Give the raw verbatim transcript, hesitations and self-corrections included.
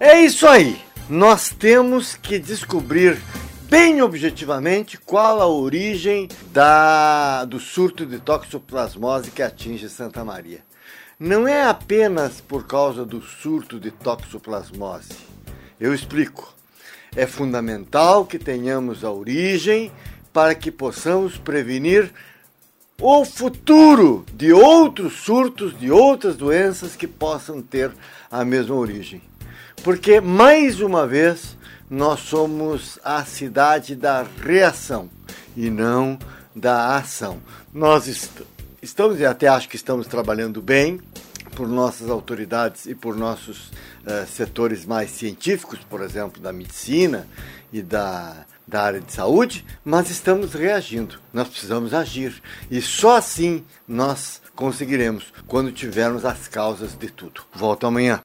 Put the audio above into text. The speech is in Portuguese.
É isso aí. Nós temos que descobrir bem objetivamente qual a origem da, do surto de toxoplasmose que atinge Santa Maria. Não é apenas por causa do surto de toxoplasmose. Eu explico. É fundamental que tenhamos a origem para que possamos prevenir o futuro de outros surtos, de outras doenças que possam ter a mesma origem. Porque, mais uma vez, nós somos a cidade da reação e não da ação. Nós est- estamos, e até acho que estamos trabalhando bem, por nossas autoridades e por nossos uh, setores mais científicos, por exemplo, da medicina e da, da área de saúde, mas estamos reagindo. Nós precisamos agir. E só assim nós conseguiremos, quando tivermos as causas de tudo. Volto amanhã.